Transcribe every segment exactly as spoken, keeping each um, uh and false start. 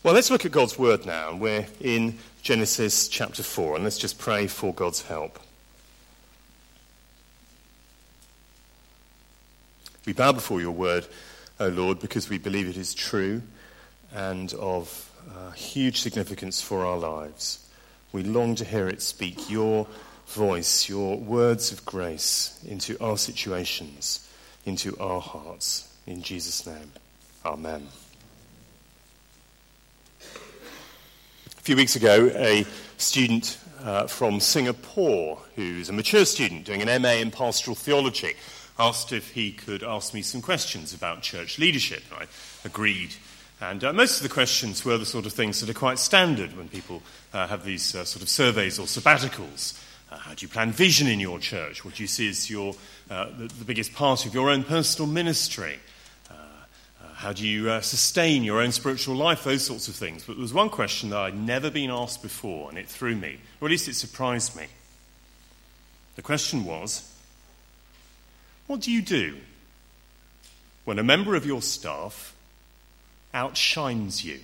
Well, let's look at God's word now. We're in Genesis chapter four, and let's just pray for God's help. We bow before your word, O Lord, because we believe it is true and of uh, huge significance for our lives. We long to hear it speak your voice, your words of grace into our situations, into our hearts. In Jesus' name, amen. A few weeks ago, a student uh, from Singapore, who's a mature student doing an M A in pastoral theology, asked if he could ask me some questions about church leadership. I agreed. And uh, most of the questions were the sort of things that are quite standard when people uh, have these uh, sort of surveys or sabbaticals. Uh, how do you plan vision in your church? What do you see as your, uh, the, the biggest part of your own personal ministry? How do you uh, sustain your own spiritual life? Those sorts of things. But there was one question that I'd never been asked before, and it threw me, or at least it surprised me. The question was, what do you do when a member of your staff outshines you?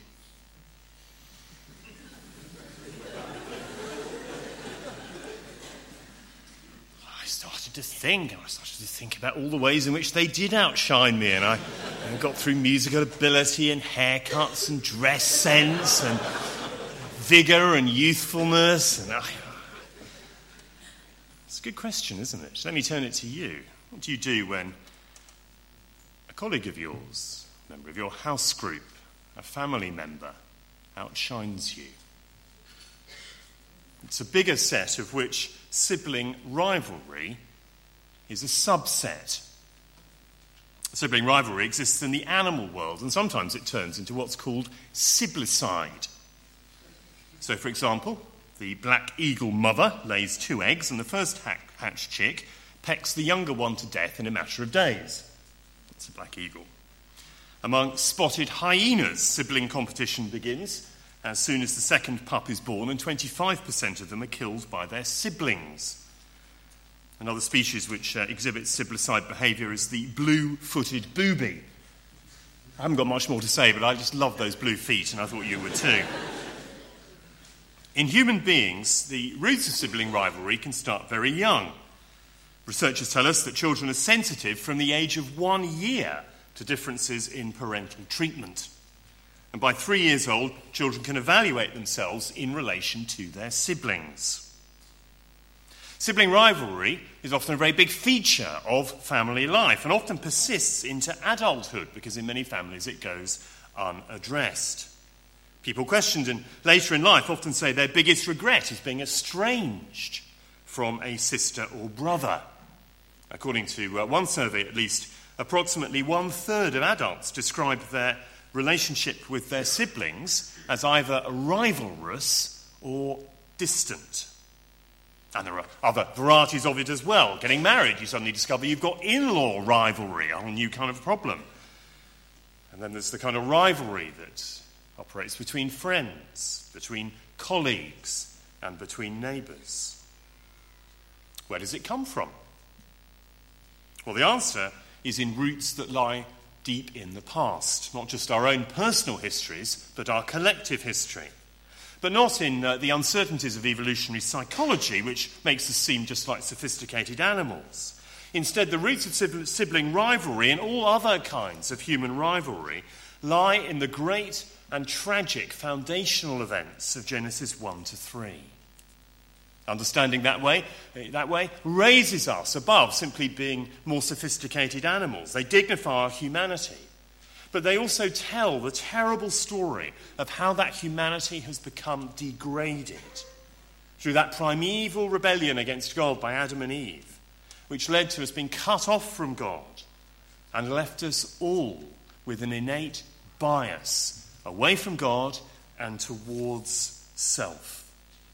To think, and I started to think about all the ways in which they did outshine me, and I, I got through musical ability and haircuts and dress sense and vigour and youthfulness. And I, it's a good question, isn't it? Let me turn it to you. What do you do when a colleague of yours, a member of your house group, a family member, outshines you? It's a bigger set of which sibling rivalry is a subset. Sibling rivalry exists in the animal world, and sometimes it turns into what's called siblicide. So, for example, the black eagle mother lays two eggs, and the first hatched chick pecks the younger one to death in a matter of days. That's a black eagle. Among spotted hyenas, sibling competition begins as soon as the second pup is born, and twenty-five percent of them are killed by their siblings. Another species which uh, exhibits siblicide behaviour is the blue-footed booby. I haven't got much more to say, but I just love those blue feet, and I thought you would too. In human beings, the roots of sibling rivalry can start very young. Researchers tell us that children are sensitive from the age of one year to differences in parental treatment. And by three years old, children can evaluate themselves in relation to their siblings. Sibling rivalry is often a very big feature of family life and often persists into adulthood because in many families it goes unaddressed. People questioned in, later in life often say their biggest regret is being estranged from a sister or brother. According to uh, one survey at least, approximately one-third of adults describe their relationship with their siblings as either rivalrous or distant. And there are other varieties of it as well. Getting married, you suddenly discover you've got in-law rivalry, a whole new kind of problem. And then there's the kind of rivalry that operates between friends, between colleagues, and between neighbours. Where does it come from? Well, the answer is in roots that lie deep in the past, not just our own personal histories, but our collective history. But not in uh, the uncertainties of evolutionary psychology, which makes us seem just like sophisticated animals. Instead, the roots of sibling rivalry and all other kinds of human rivalry lie in the great and tragic foundational events of Genesis one to three. Understanding that way, that way raises us above simply being more sophisticated animals. They dignify our humanity. But they also tell the terrible story of how that humanity has become degraded through that primeval rebellion against God by Adam and Eve, which led to us being cut off from God and left us all with an innate bias away from God and towards self.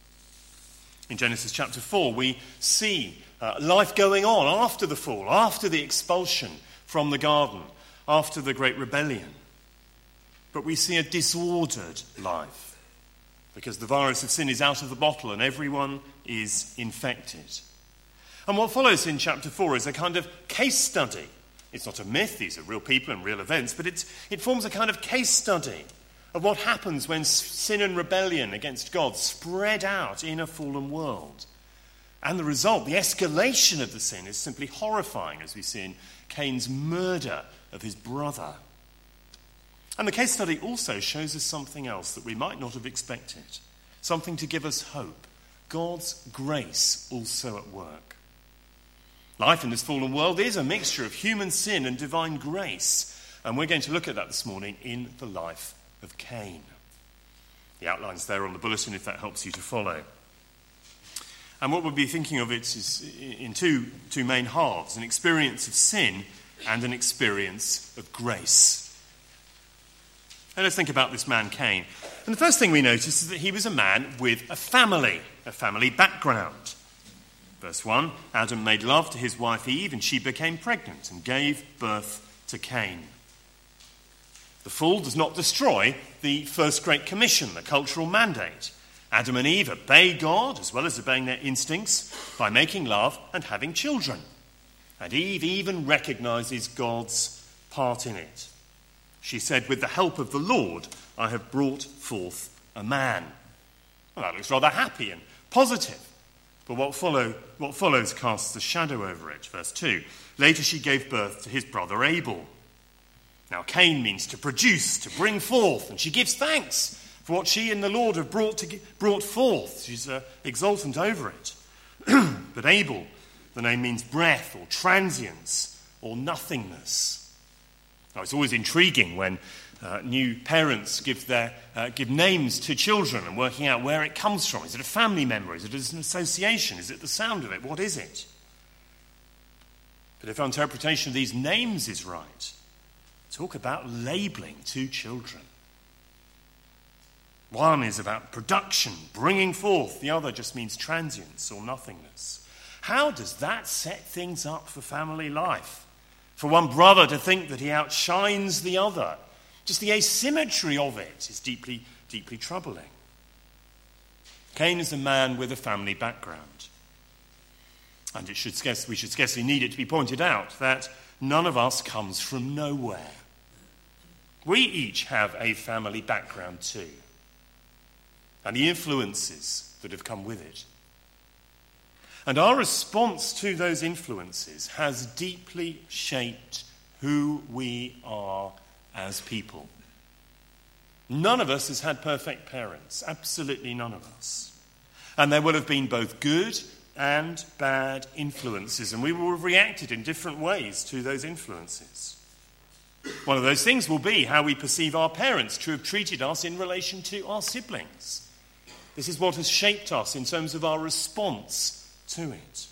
In Genesis chapter four, we see uh, life going on after the fall, after the expulsion from the garden, after the great rebellion. But we see a disordered life because the virus of sin is out of the bottle and everyone is infected. And what follows in chapter four is a kind of case study. It's not a myth, these are real people and real events, but it's, it forms a kind of case study of what happens when sin and rebellion against God spread out in a fallen world. And the result, the escalation of the sin, is simply horrifying, as we see in Cain's murder of his brother. And the case study also shows us something else that we might not have expected, something to give us hope. God's grace also at work. Life in this fallen world is a mixture of human sin and divine grace, and we're going to look at that this morning in the life of Cain. The outline's there on the bulletin if that helps you to follow. And what we'll be thinking of it is in two, two main halves, an experience of sin and an experience of grace. And let's think about this man Cain. And the first thing we notice is that he was a man with a family, a family background. Verse one, Adam made love to his wife Eve, and she became pregnant and gave birth to Cain. The fall does not destroy the first Great Commission, the cultural mandate. Adam and Eve obey God as well as obeying their instincts by making love and having children. And Eve even recognizes God's part in it. She said, "With the help of the Lord, I have brought forth a man." Well, that looks rather happy and positive. But what, follow, what follows casts a shadow over it. Verse two, later she gave birth to his brother Abel. Now Cain means to produce, to bring forth, and she gives thanks for what she and the Lord have brought, to, brought forth. She's uh, exultant over it. But Abel, the name means breath or transience or nothingness. Now, it's always intriguing when uh, new parents give their uh, give names to children and working out where it comes from. Is it a family member? Is it an association? Is it the sound of it? What is it? But if our interpretation of these names is right, talk about labelling two children. One is about production, bringing forth. The other just means transience or nothingness. How does that set things up for family life? For one brother to think that he outshines the other. Just the asymmetry of it is deeply, deeply troubling. Cain is a man with a family background. And it should scarce, we should scarcely need it to be pointed out that none of us comes from nowhere. We each have a family background too. And the influences that have come with it. And our response to those influences has deeply shaped who we are as people. None of us has had perfect parents. Absolutely none of us. And there will have been both good and bad influences, and we will have reacted in different ways to those influences. One of those things will be how we perceive our parents to have treated us in relation to our siblings. This is what has shaped us in terms of our response to it.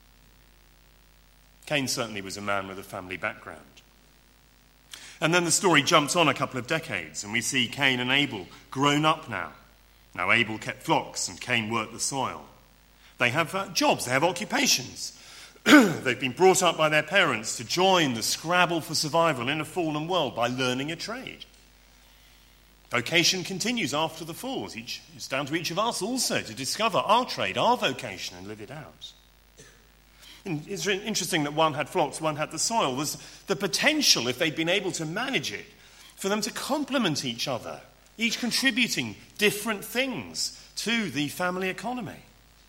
Cain certainly was a man with a family background. And then the story jumps on a couple of decades, and we see Cain and Abel grown up now. Now Abel kept flocks and Cain worked the soil. They have uh, jobs, they have occupations. They've been brought up by their parents to join the scrabble for survival in a fallen world by learning a trade. Vocation continues after the fall. Each, it's down to each of us also to discover our trade, our vocation, and live it out. And it's interesting that one had flocks, one had the soil. There's the potential, if they'd been able to manage it, for them to complement each other, each contributing different things to the family economy.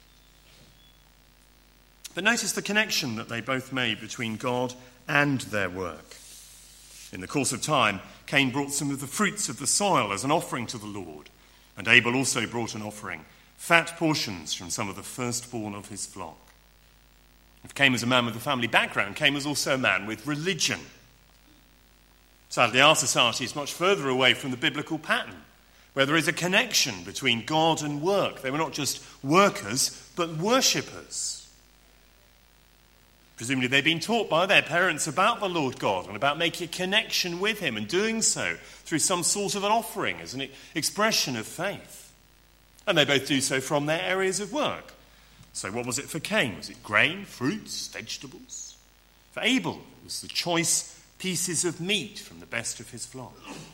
But notice the connection that they both made between God and their work. In the course of time, Cain brought some of the fruits of the soil as an offering to the Lord, and Abel also brought an offering, fat portions from some of the firstborn of his flock. If Cain was a man with a family background, Cain was also a man with religion. Sadly, our society is much further away from the biblical pattern, where there is a connection between God and work. They were not just workers, but worshippers. Presumably they'd been taught by their parents about the Lord God and about making a connection with him and doing so through some sort of an offering as an expression of faith. And they both do so from their areas of work. So what was it for Cain? Was it grain, fruits, vegetables? For Abel, it was the choice pieces of meat from the best of his flock.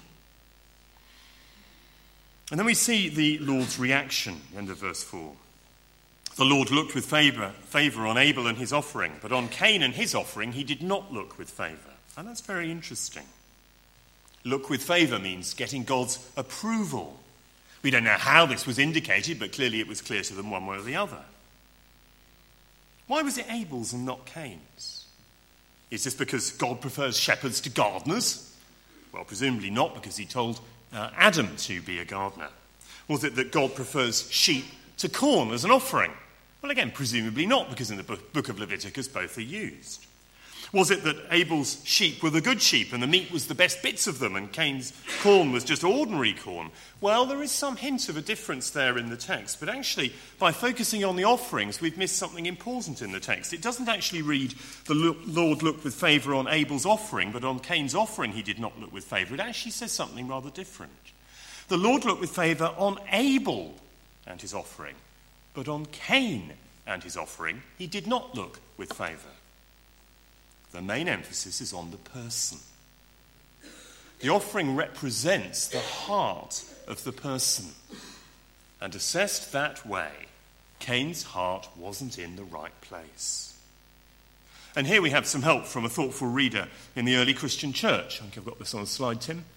And then we see the Lord's reaction, end of verse four. The Lord looked with favour, favour on Abel and his offering, but on Cain and his offering he did not look with favour. And that's very interesting. Look with favour means getting God's approval. We don't know how this was indicated, but clearly it was clear to them one way or the other. Why was it Abel's and not Cain's? Is this because God prefers shepherds to gardeners? Well, presumably not, because he told uh, Adam to be a gardener. Was it that God prefers sheep to corn as an offering? Well, again, presumably not, because in the book of Leviticus both are used. Was it that Abel's sheep were the good sheep and the meat was the best bits of them and Cain's corn was just ordinary corn? Well, there is some hint of a difference there in the text, but actually, by focusing on the offerings, we've missed something important in the text. It doesn't actually read, the Lord looked with favour on Abel's offering, but on Cain's offering he did not look with favour. It actually says something rather different. The Lord looked with favour on Abel and his offering, but on Cain and his offering he did not look with favour. The main emphasis is on the person. The offering represents the heart of the person. And assessed that way, Cain's heart wasn't in the right place. And here we have some help from a thoughtful reader in the early Christian church. I think I've got this on the slide, Tim.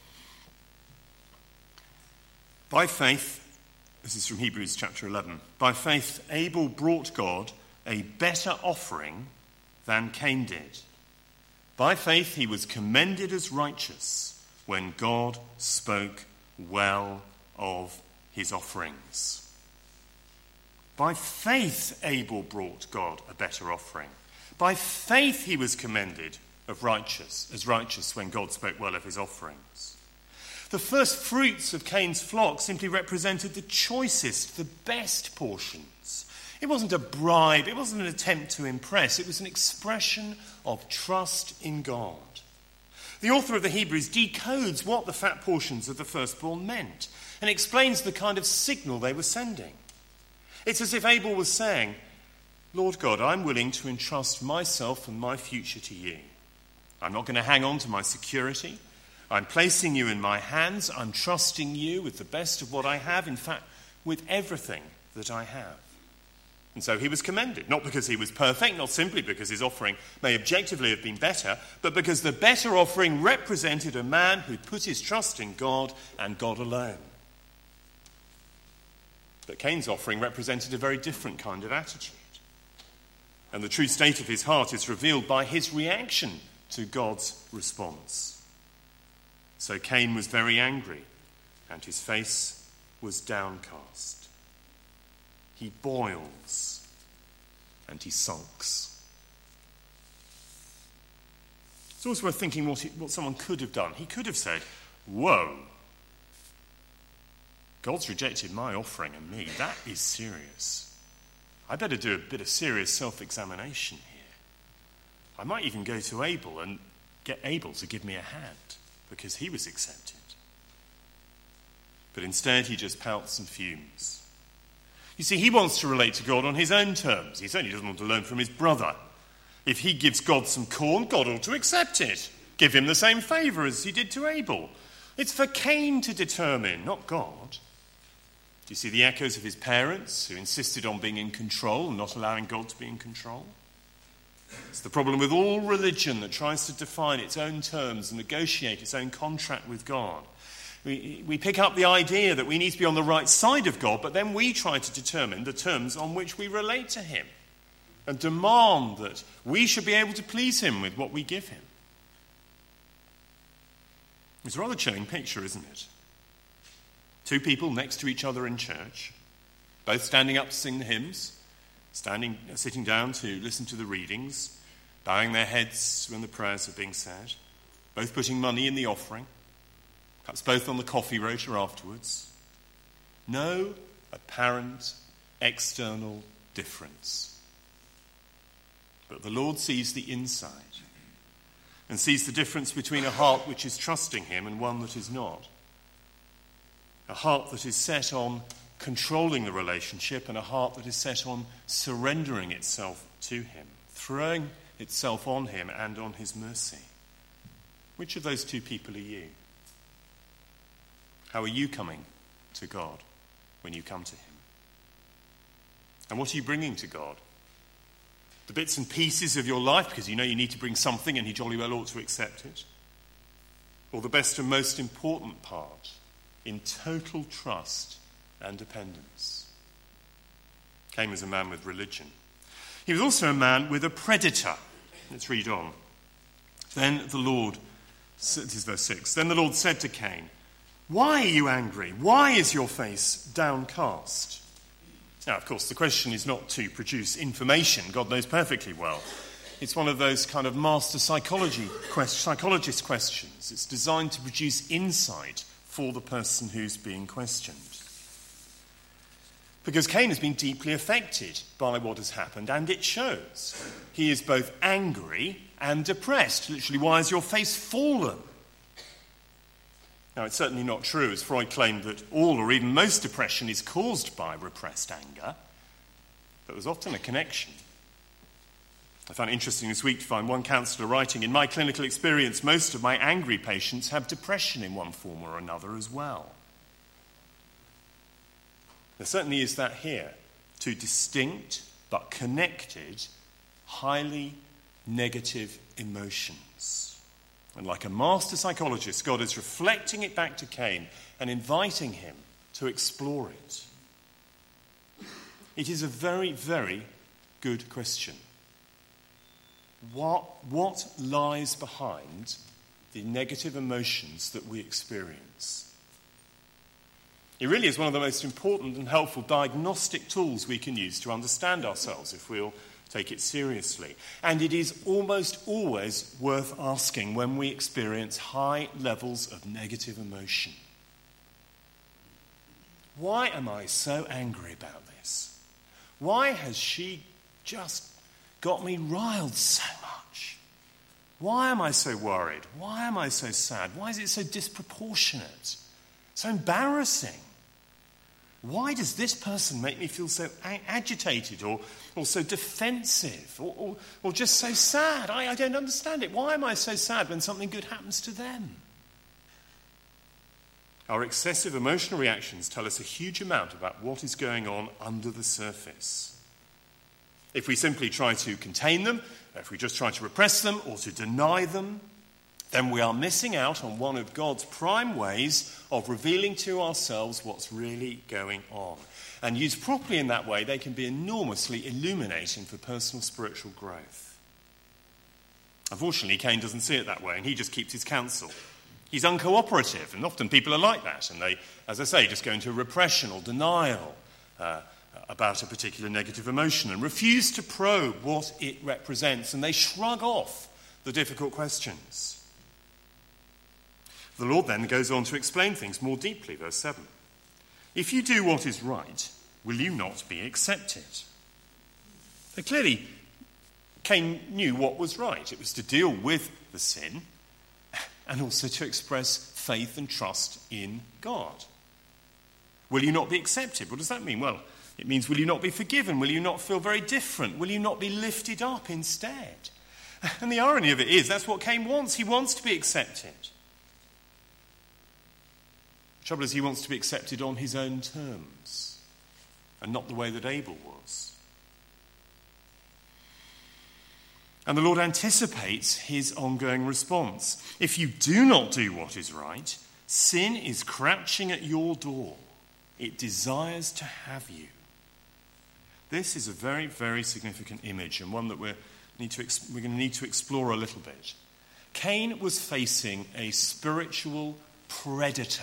By faith, this is from Hebrews chapter eleven, by faith Abel brought God a better offering than Cain did. By faith he was commended as righteous when God spoke well of his offerings. By faith Abel brought God a better offering. By faith he was commended of righteous, as righteous when God spoke well of his offerings. The first fruits of Cain's flock simply represented the choicest, the best portions. It wasn't a bribe, it wasn't an attempt to impress, it was an expression of trust in God. The author of the Hebrews decodes what the fat portions of the firstborn meant and explains the kind of signal they were sending. It's as if Abel was saying, Lord God, I'm willing to entrust myself and my future to you. I'm not going to hang on to my security. I'm placing you in my hands. I'm trusting you with the best of what I have, in fact, with everything that I have. And so he was commended, not because he was perfect, not simply because his offering may objectively have been better, but because the better offering represented a man who put his trust in God and God alone. But Cain's offering represented a very different kind of attitude. And the true state of his heart is revealed by his reaction to God's response. So Cain was very angry, and his face was downcast. He boils and he sulks. It's always worth thinking what, he, what someone could have done. He could have said, whoa, God's rejected my offering and me. That is serious. I better do a bit of serious self-examination here. I might even go to Abel and get Abel to give me a hand because he was accepted. But instead he just pouts and fumes. You see, he wants to relate to God on his own terms. He certainly doesn't want to learn from his brother. If he gives God some corn, God ought to accept it. Give him the same favour as he did to Abel. It's for Cain to determine, not God. Do you see the echoes of his parents who insisted on being in control and not allowing God to be in control? It's the problem with all religion that tries to define its own terms and negotiate its own contract with God. We, we pick up the idea that we need to be on the right side of God, but then we try to determine the terms on which we relate to him and demand that we should be able to please him with what we give him. It's a rather chilling picture, isn't it? Two people next to each other in church, both standing up to sing the hymns, standing, sitting down to listen to the readings, bowing their heads when the prayers are being said, both putting money in the offering, perhaps both on the coffee rota afterwards. No apparent external difference. But the Lord sees the inside and sees the difference between a heart which is trusting him and one that is not. A heart that is set on controlling the relationship and a heart that is set on surrendering itself to him, throwing itself on him and on his mercy. Which of those two people are you? How are you coming to God when you come to him? And what are you bringing to God? The bits and pieces of your life, because you know you need to bring something and he jolly well ought to accept it? or the best and most important part, in total trust and dependence. Cain was a man with religion. He was also a man with a predator. Let's read on. Then the Lord, this is verse six, then the Lord said to Cain, "Why are you angry? Why is your face downcast?" Now, of course, the question is not to produce information. God knows perfectly well. It's one of those kind of master psychology quest- psychologist questions. It's designed to produce insight for the person who's being questioned. Because Cain has been deeply affected by what has happened, and it shows. He is both angry and depressed. Literally, why is your face fallen? Now, it's certainly not true, as Freud claimed, that all or even most depression is caused by repressed anger, but there's often a connection. I found it interesting this week to find one counsellor writing, "In my clinical experience, most of my angry patients have depression in one form or another as well." There certainly is that here, two distinct but connected, highly negative emotions. And like a master psychologist, God is reflecting it back to Cain and inviting him to explore it. It is a very, very good question. What, what lies behind the negative emotions that we experience? It really is one of the most important and helpful diagnostic tools we can use to understand ourselves if we'll take it seriously. And it is almost always worth asking when we experience high levels of negative emotion. Why am I so angry about this? Why has she just got me riled so much? Why am I so worried? Why am I so sad? Why is it so disproportionate? So embarrassing? Why does this person make me feel so a- agitated or, or so defensive or, or, or just so sad? I, I don't understand it. Why am I so sad when something good happens to them? Our excessive emotional reactions tell us a huge amount about what is going on under the surface. If we simply try to contain them, if we just try to repress them or to deny them, then we are missing out on one of God's prime ways of revealing to ourselves what's really going on. And used properly in that way, they can be enormously illuminating for personal spiritual growth. Unfortunately, Cain doesn't see it that way, and he just keeps his counsel. He's uncooperative, and often people are like that, and they, as I say, just go into repression or denial uh, about a particular negative emotion and refuse to probe what it represents, and they shrug off the difficult questions. The Lord then goes on to explain things more deeply, verse seven. If you do what is right, will you not be accepted? So clearly, Cain knew what was right. It was to deal with the sin and also to express faith and trust in God. Will you not be accepted? What does that mean? Well, it means will you not be forgiven? Will you not feel very different? Will you not be lifted up instead? And the irony of it is, that's what Cain wants. He wants to be accepted. The trouble is, he wants to be accepted on his own terms and not the way that Abel was. And the Lord anticipates his ongoing response. If you do not do what is right, sin is crouching at your door. It desires to have you. This is a very, very significant image, and one that we're, need to, we're going to need to explore a little bit. Cain was facing a spiritual predator.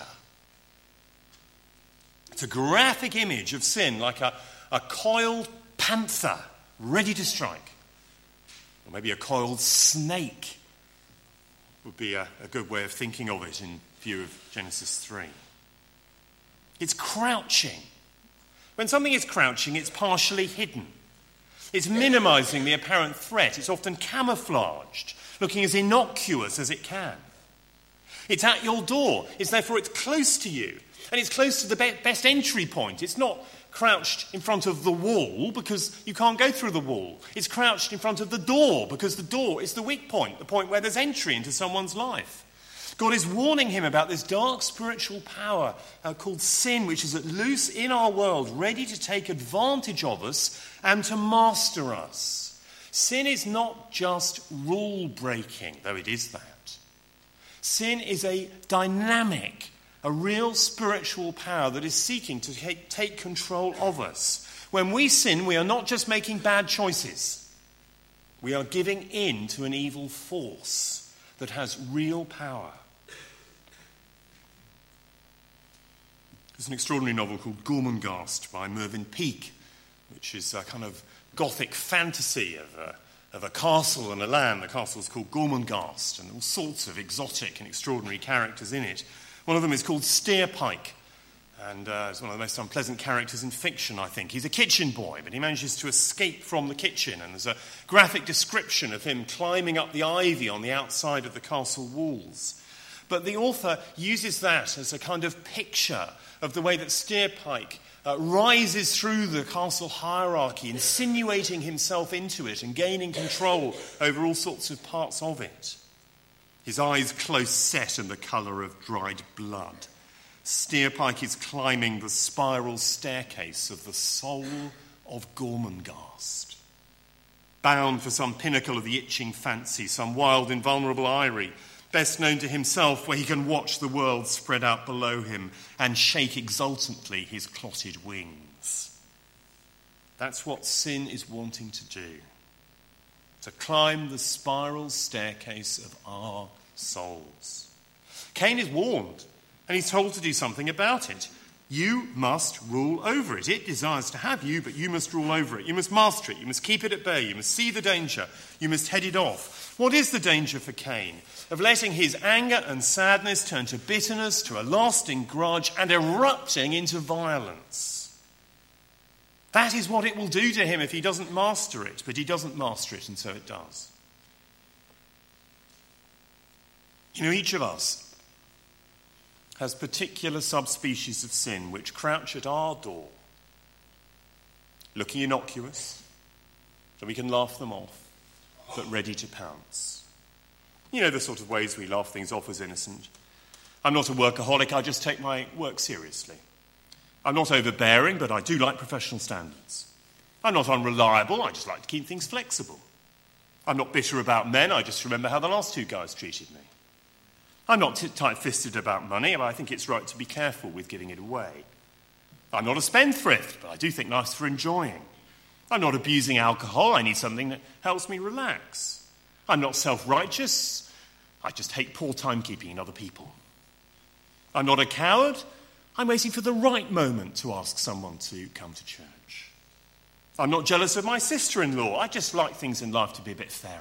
It's a graphic image of sin, like a, a coiled panther ready to strike. Or maybe a coiled snake would be a, a good way of thinking of it in view of Genesis three. It's crouching. When something is crouching, it's partially hidden. It's minimizing the apparent threat. It's often camouflaged, looking as innocuous as it can. It's at your door. It's therefore it's close to you. And it's close to the be- best entry point. It's not crouched in front of the wall because you can't go through the wall. It's crouched in front of the door because the door is the weak point, the point where there's entry into someone's life. God is warning him about this dark spiritual power uh, called sin, which is at loose in our world, ready to take advantage of us and to master us. Sin is not just rule breaking, though it is that. Sin is a dynamic, a real spiritual power that is seeking to take, take control of us. When we sin, we are not just making bad choices. We are giving in to an evil force that has real power. There's an extraordinary novel called Gormenghast by Mervyn Peake, which is a kind of Gothic fantasy of a, of a castle and a land. The castle is called Gormenghast, and all sorts of exotic and extraordinary characters in it. One of them is called Steerpike, and uh, is one of the most unpleasant characters in fiction, I think. He's a kitchen boy, but he manages to escape from the kitchen, and there's a graphic description of him climbing up the ivy on the outside of the castle walls. But the author uses that as a kind of picture of the way that Steerpike uh, rises through the castle hierarchy, insinuating himself into it and gaining control over all sorts of parts of it. His eyes close set and the colour of dried blood. Steerpike is climbing the spiral staircase of the soul of Gormenghast. Bound for some pinnacle of the itching fancy, some wild, invulnerable eyrie, best known to himself, where he can watch the world spread out below him and shake exultantly his clotted wings. That's what sin is wanting to do. To climb the spiral staircase of our souls. Cain is warned, and he's told to do something about it. You must rule over it. It desires to have you, but you must rule over it. You must master it. You must keep it at bay. You must see the danger. You must head it off. What is the danger for Cain? Of letting his anger and sadness turn to bitterness, to a lasting grudge, and erupting into violence. That is what it will do to him if he doesn't master it, but he doesn't master it, and so it does. You know, each of us has particular subspecies of sin which crouch at our door, looking innocuous, so we can laugh them off, but ready to pounce. You know the sort of ways we laugh things off as innocent. I'm not a workaholic, I just take my work seriously. I'm not overbearing, but I do like professional standards. I'm not unreliable, I just like to keep things flexible. I'm not bitter about men, I just remember how the last two guys treated me. I'm not t- tight-fisted about money, but I think it's right to be careful with giving it away. I'm not a spendthrift, but I do think life's for enjoying. I'm not abusing alcohol, I need something that helps me relax. I'm not self-righteous, I just hate poor timekeeping in other people. I'm not a coward, I'm waiting for the right moment to ask someone to come to church. I'm not jealous of my sister-in-law, I just like things in life to be a bit fairer.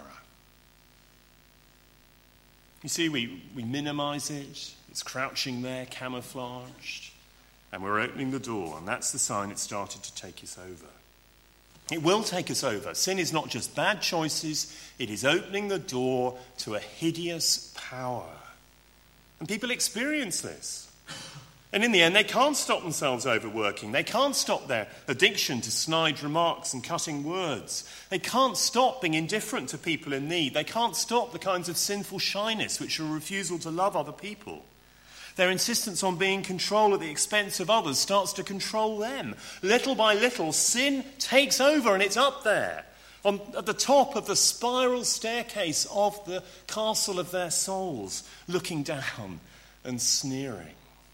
You see, we, we minimise it, it's crouching there, camouflaged, and we're opening the door, and that's the sign it's started to take us over. It will take us over. Sin is not just bad choices, it is opening the door to a hideous power. And people experience this. And in the end, they can't stop themselves overworking. They can't stop their addiction to snide remarks and cutting words. They can't stop being indifferent to people in need. They can't stop the kinds of sinful shyness which are a refusal to love other people. Their insistence on being in control at the expense of others starts to control them. Little by little, sin takes over and it's up there, on, at the top of the spiral staircase of the castle of their souls, looking down and sneering.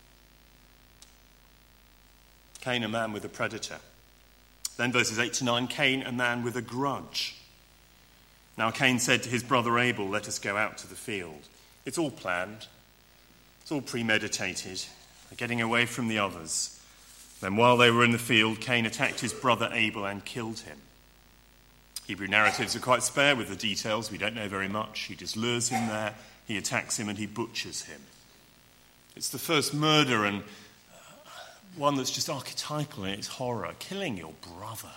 Cain, a man with a predator. Then verses eight to nine, Cain, a man with a grudge. Now Cain said to his brother Abel, let us go out to the field. It's all planned. It's all premeditated. They're getting away from the others. Then while they were in the field, Cain attacked his brother Abel and killed him. Hebrew narratives are quite spare with the details. We don't know very much. He just lures him there, he attacks him and he butchers him. It's the first murder, and one that's just archetypal in its horror, killing your brother.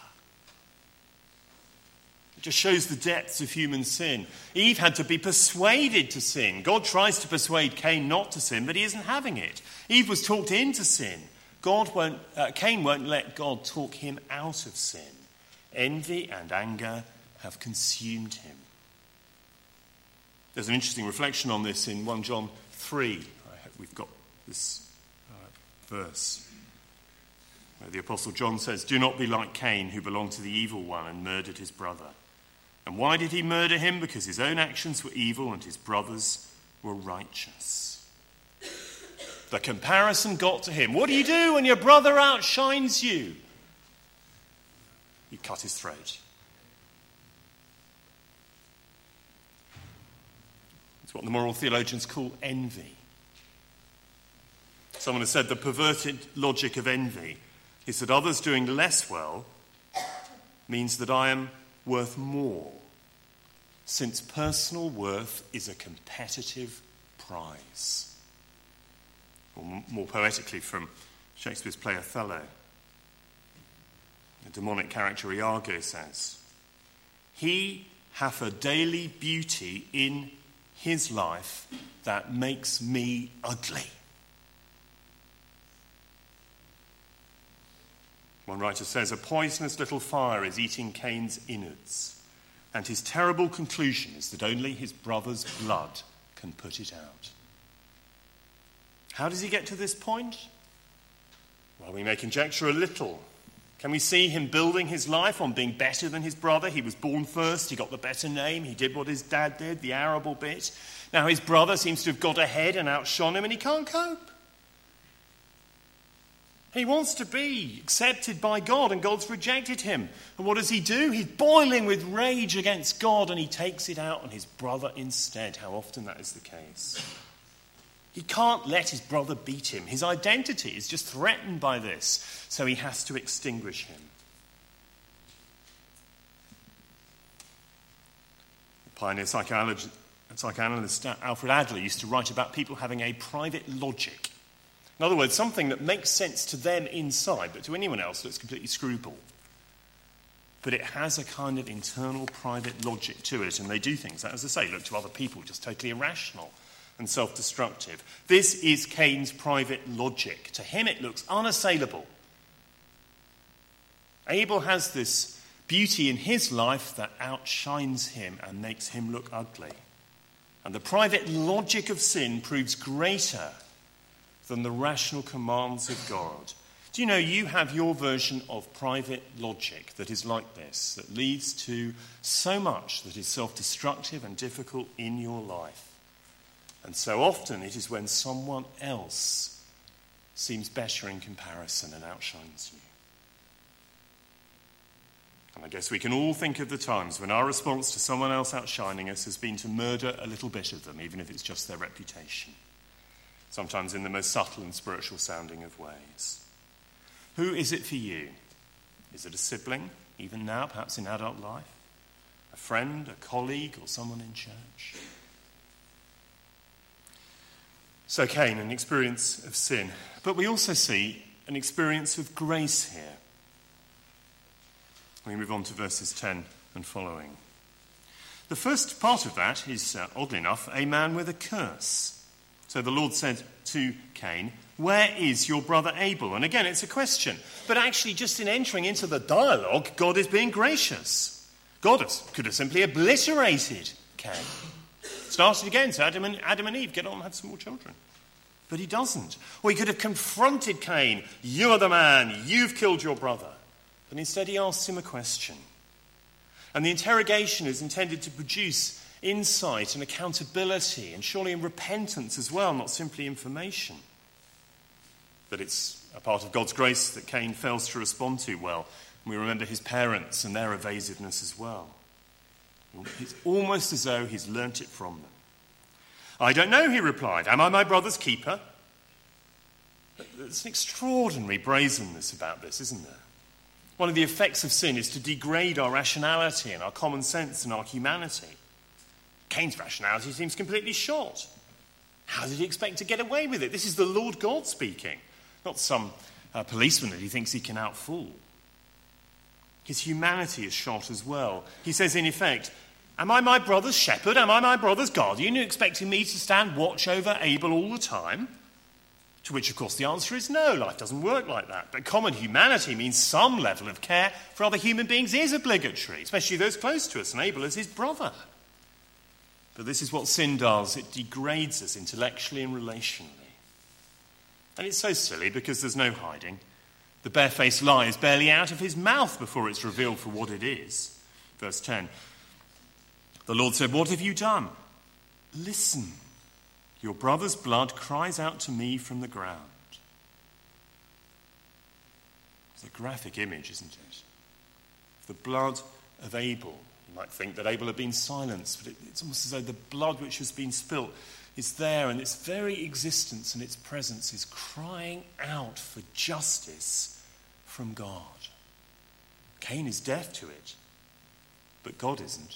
It just shows the depths of human sin. Eve had to be persuaded to sin. God tries to persuade Cain not to sin, but he isn't having it. Eve was talked into sin. God won't, uh, Cain won't let God talk him out of sin. Envy and anger have consumed him. There's an interesting reflection on this in First John three. I hope we've got this uh, verse. The Apostle John says, do not be like Cain, who belonged to the evil one and murdered his brother. And why did he murder him? Because his own actions were evil and his brother's were righteous. The comparison got to him. What do you do when your brother outshines you? You cut his throat. It's what the moral theologians call envy. Someone has said the perverted logic of envy is that others doing less well means that I am worth more, since personal worth is a competitive prize. Or more poetically, from Shakespeare's play Othello, the demonic character Iago says, "He hath a daily beauty in his life that makes me ugly." One writer says, "A poisonous little fire is eating Cain's innards, and his terrible conclusion is that only his brother's blood can put it out." How does he get to this point? Well, we may conjecture a little. Can we see him building his life on being better than his brother? He was born first, he got the better name, he did what his dad did, the arable bit. Now his brother seems to have got ahead and outshone him, and he can't cope. He wants to be accepted by God, and God's rejected him. And what does he do? He's boiling with rage against God, and he takes it out on his brother instead. How often that is the case. He can't let his brother beat him. His identity is just threatened by this, so he has to extinguish him. The pioneer psychoanalyst, psychoanalyst Alfred Adler used to write about people having a private logic. In other words, something that makes sense to them inside, but to anyone else looks completely screwball. But it has a kind of internal private logic to it, and they do things that, as I say, look to other people just totally irrational and self-destructive. This is Cain's private logic. To him it looks unassailable. Abel has this beauty in his life that outshines him and makes him look ugly. And the private logic of sin proves greater than the rational commands of God. Do you know you have your version of private logic that is like this, that leads to so much that is self-destructive and difficult in your life? And so often it is when someone else seems better in comparison and outshines you. And I guess we can all think of the times when our response to someone else outshining us has been to murder a little bit of them, even if it's just their reputation. Sometimes in the most subtle and spiritual sounding of ways. Who is it for you? Is it a sibling, even now, perhaps in adult life? A friend, a colleague, or someone in church? So Cain, an experience of sin. But we also see an experience of grace here. We move on to verses ten and following. The first part of that is, uh, oddly enough, a man with a curse. So the Lord said to Cain, "Where is your brother Abel?" And again, it's a question. But actually, just in entering into the dialogue, God is being gracious. God has, could have simply obliterated Cain. Started again, so Adam and, Adam and Eve, get on and have some more children. But he doesn't. Or he could have confronted Cain. "You are the man. You've killed your brother." But instead he asks him a question. And the interrogation is intended to produce insight and accountability, and surely in repentance as well, not simply information. But it's a part of God's grace that Cain fails to respond to well. And we remember his parents and their evasiveness as well. It's almost as though he's learnt it from them. "I don't know," he replied. "Am I my brother's keeper?" There's an extraordinary brazenness about this, isn't there? One of the effects of sin is to degrade our rationality and our common sense and our humanity. Cain's rationality seems completely shot. How did he expect to get away with it? This is the Lord God speaking, not some uh, policeman that he thinks he can outfool. His humanity is shot as well. He says, in effect, "Am I my brother's shepherd? Am I my brother's guardian? You're expecting me to stand watch over Abel all the time?" To which, of course, the answer is no. Life doesn't work like that. But common humanity means some level of care for other human beings is obligatory, especially those close to us, and Abel is his brother. But this is what sin does. It degrades us intellectually and relationally. And it's so silly because there's no hiding. The barefaced lie is barely out of his mouth before it's revealed for what it is. Verse ten. The Lord said, "What have you done?" "Listen, Your brother's blood cries out to me from the ground. It's a graphic image, isn't it? The blood of Abel. You might think that Abel had been silenced, but it, it's almost as though the blood which has been spilt is there, and its very existence and its presence is crying out for justice from God. Cain is deaf to it, but God isn't.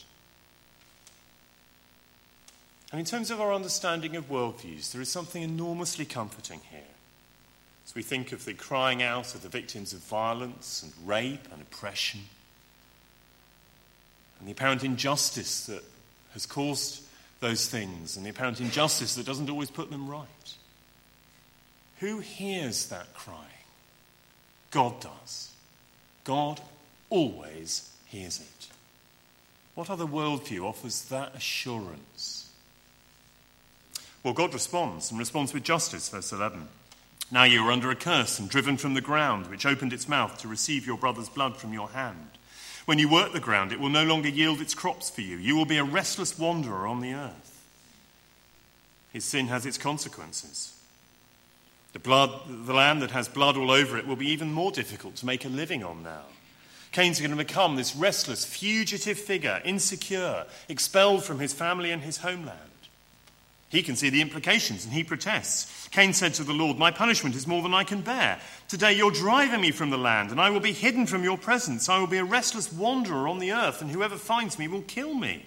And in terms of our understanding of worldviews, there is something enormously comforting here. As we think of the crying out of the victims of violence and rape and oppression, and the apparent injustice that has caused those things, and the apparent injustice that doesn't always put them right. Who hears that crying? God does. God always hears it. What other worldview offers that assurance? Well, God responds, and responds with justice, verse eleven. Now you are under a curse and driven from the ground, which opened its mouth to receive your brother's blood from your hand. When you work the ground, it will no longer yield its crops for you. You will be a restless wanderer on the earth. His sin has its consequences. The blood, the land that has blood all over it will be even more difficult to make a living on now. Cain's going to become this restless, fugitive figure, insecure, expelled from his family and his homeland. He can see the implications and he protests. Cain said to the Lord, my punishment is more than I can bear. Today you're driving me from the land, and I will be hidden from your presence. I will be a restless wanderer on the earth, and whoever finds me will kill me.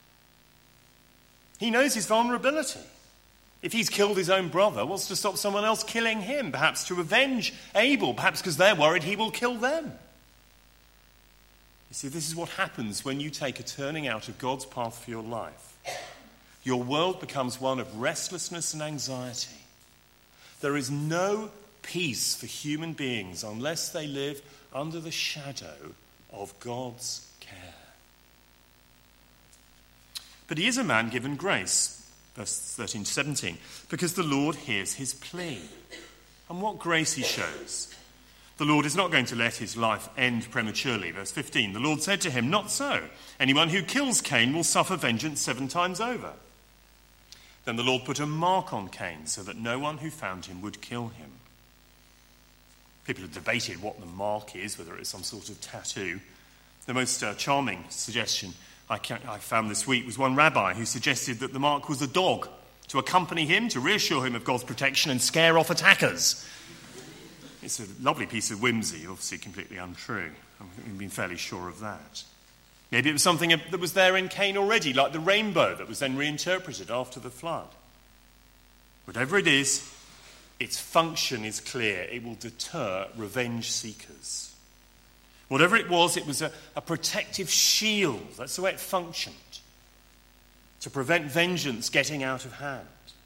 He knows his vulnerability. If he's killed his own brother, what's to stop someone else killing him? Perhaps to avenge Abel, perhaps because they're worried he will kill them. You see, this is what happens when you take a turning out of God's path for your life. Your world becomes one of restlessness and anxiety. There is no peace for human beings unless they live under the shadow of God's care. But he is a man given grace, verse thirteen to seventeen, because the Lord hears his plea. And what grace he shows. The Lord is not going to let his life end prematurely. Verse fifteen, the Lord said to him, not so. Anyone who kills Cain will suffer vengeance seven times over. Then the Lord put a mark on Cain so that no one who found him would kill him. People have debated what the mark is, whether it's some sort of tattoo. The most uh, charming suggestion I, can, I found this week was one rabbi who suggested that the mark was a dog to accompany him, to reassure him of God's protection and scare off attackers. It's a lovely piece of whimsy, obviously completely untrue. I've been fairly sure of that. Maybe it was something that was there in Cain already, like the rainbow that was then reinterpreted after the flood. Whatever it is, its function is clear. It will deter revenge seekers. Whatever it was, it was a, a protective shield. That's the way it functioned. To prevent vengeance getting out of hand.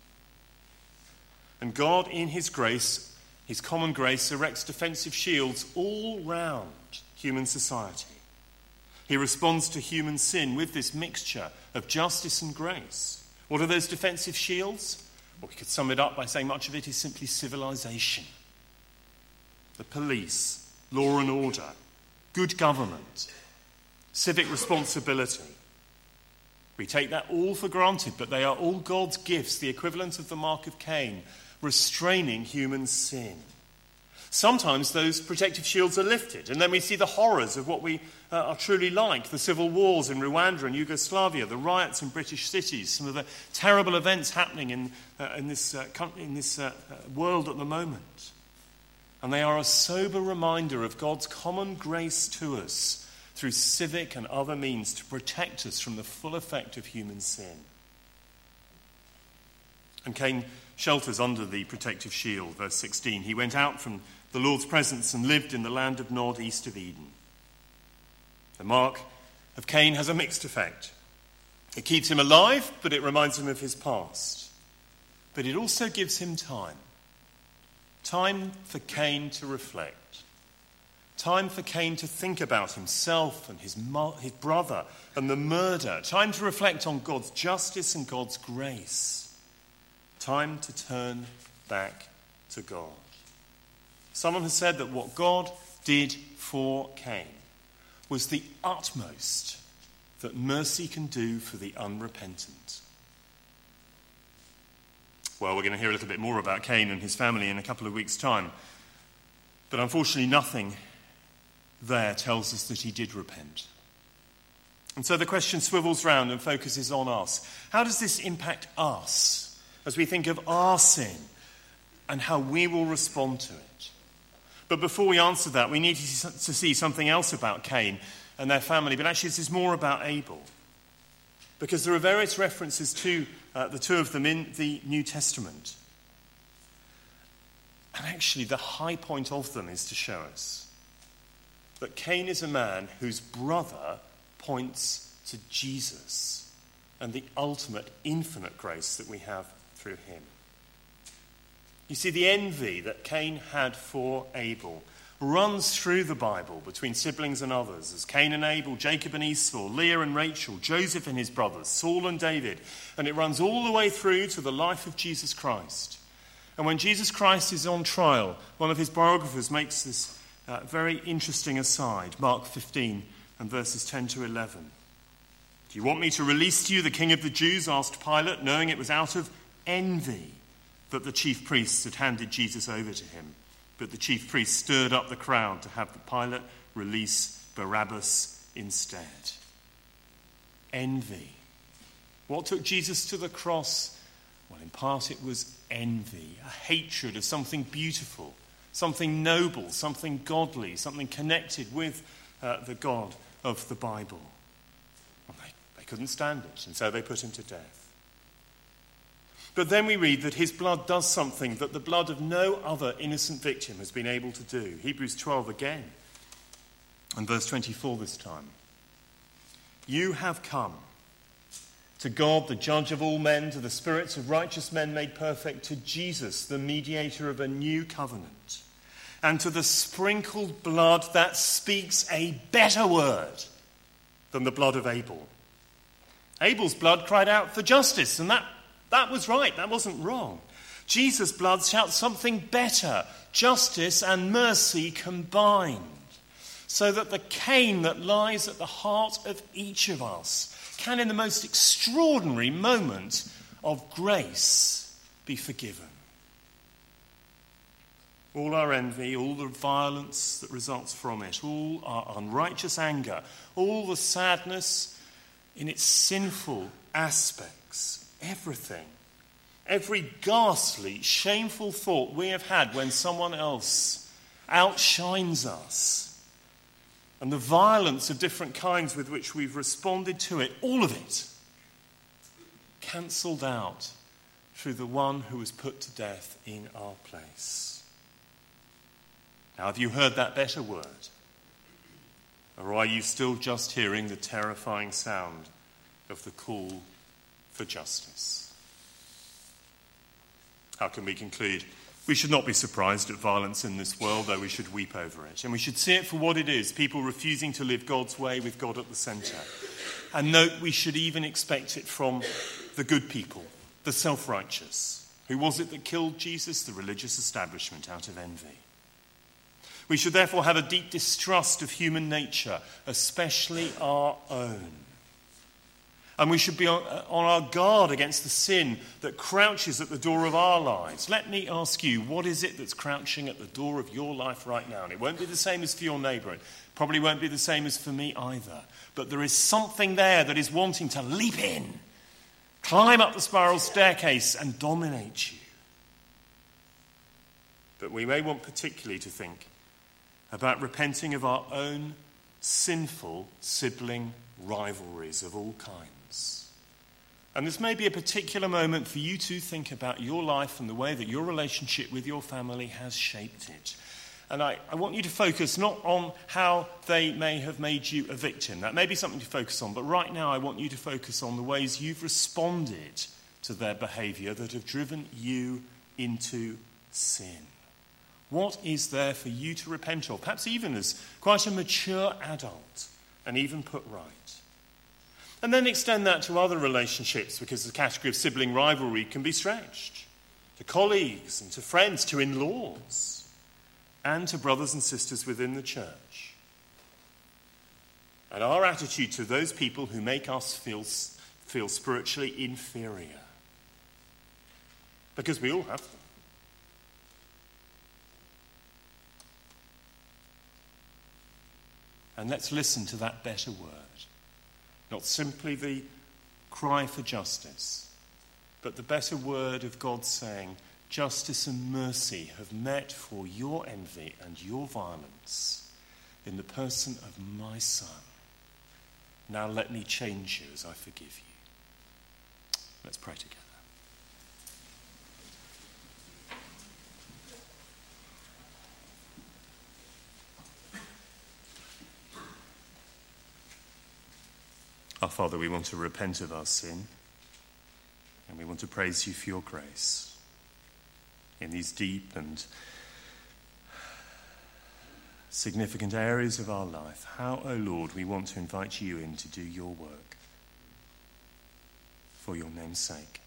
And God, in his grace, his common grace, erects defensive shields all round human society. He responds to human sin with this mixture of justice and grace. What are those defensive shields? Well, we could sum it up by saying much of it is simply civilization. The police, law and order, good government, civic responsibility. We take that all for granted, but they are all God's gifts, the equivalent of the mark of Cain, restraining human sin. Sometimes those protective shields are lifted, and then we see the horrors of what we uh, are truly like, the civil wars in Rwanda and Yugoslavia, the riots in British cities, some of the terrible events happening in, uh, in this, uh, in this uh, world at the moment. And they are a sober reminder of God's common grace to us through civic and other means to protect us from the full effect of human sin. And Cain shelters under the protective shield, verse sixteen. He went out from the Lord's presence and lived in the land of Nod, east of Eden. The mark of Cain has a mixed effect. It keeps him alive, but it reminds him of his past. But it also gives him time. Time for Cain to reflect. Time for Cain to think about himself and his, mo- his brother and the murder. Time to reflect on God's justice and God's grace. Time to turn back to God. Someone has said that what God did for Cain was the utmost that mercy can do for the unrepentant. well, we're going to hear a little bit more about Cain and his family in a couple of weeks' time. But unfortunately, nothing there tells us that he did repent. And so the question swivels round and focuses on us. How does this impact us as we think of our sin and how we will respond to it? But before we answer that, we need to see something else about Cain and their family. But actually, this is more about Abel. Because there are various references to uh, the two of them in the New Testament. And actually, the high point of them is to show us that Cain is a man whose brother points to Jesus and the ultimate infinite grace that we have through him. You see, the envy that Cain had for Abel runs through the Bible between siblings and others, as Cain and Abel, Jacob and Esau, Leah and Rachel, Joseph and his brothers, Saul and David, and it runs all the way through to the life of Jesus Christ. And when Jesus Christ is on trial, one of his biographers makes this uh, very interesting aside, Mark fifteen and verses ten to eleven. "Do you want me to release to you the king of the Jews?" asked Pilate, knowing it was out of envy that the chief priests had handed Jesus over to him. But the chief priests stirred up the crowd to have the Pilate release Barabbas instead. Envy. What took Jesus to the cross? Well, in part it was envy, a hatred of something beautiful, something noble, something godly, something connected with uh, the God of the Bible. Well, they, they couldn't stand it, and so they put him to death. But then we read that his blood does something that the blood of no other innocent victim has been able to do. Hebrews twelve again, and verse twenty-four this time. "You have come to God, the judge of all men, to the spirits of righteous men made perfect, to Jesus, the mediator of a new covenant, and to the sprinkled blood that speaks a better word than the blood of Abel." Abel's blood cried out for justice, and that That was right, that wasn't wrong. Jesus' blood shouts something better, justice and mercy combined, so that the Cain that lies at the heart of each of us can, in the most extraordinary moment of grace, be forgiven. All our envy, all the violence that results from it, all our unrighteous anger, all the sadness in its sinful aspects, everything, every ghastly, shameful thought we have had when someone else outshines us, and the violence of different kinds with which we've responded to it, all of it cancelled out through the one who was put to death in our place. Now, have you heard that better word? Or are you still just hearing the terrifying sound of the call for justice? How can we conclude? We should not be surprised at violence in this world, though we should weep over it. And we should see it for what it is, people refusing to live God's way with God at the centre. And note, we should even expect it from the good people, the self-righteous. Who was it that killed Jesus? The religious establishment, out of envy. We should therefore have a deep distrust of human nature, especially our own. And we should be on, on our guard against the sin that crouches at the door of our lives. Let me ask you, what is it that's crouching at the door of your life right now? And it won't be the same as for your neighbour. It probably won't be the same as for me either. But there is something there that is wanting to leap in, climb up the spiral staircase and dominate you. But we may want particularly to think about repenting of our own sinful sibling rivalries of all kinds. And this may be a particular moment for you to think about your life and the way that your relationship with your family has shaped it. And I, I want you to focus not on how they may have made you a victim. That may be something to focus on, but right now I want you to focus on the ways you've responded to their behaviour that have driven you into sin. What is there for you to repent of, perhaps even as quite a mature adult, and even put right? And then extend that to other relationships, because the category of sibling rivalry can be stretched to colleagues and to friends, to in-laws, and to brothers and sisters within the church. And our attitude to those people who make us feel, feel spiritually inferior. because we all have them. And let's listen to that better word. Not simply the cry for justice, but the better word of God saying, justice and mercy have met for your envy and your violence in the person of my Son. Now let me change you as I forgive you. Let's pray together. Our Father, we want to repent of our sin, and we want to praise you for your grace in these deep and significant areas of our life. How, O Lord, we want to invite you in to do your work for your name's sake.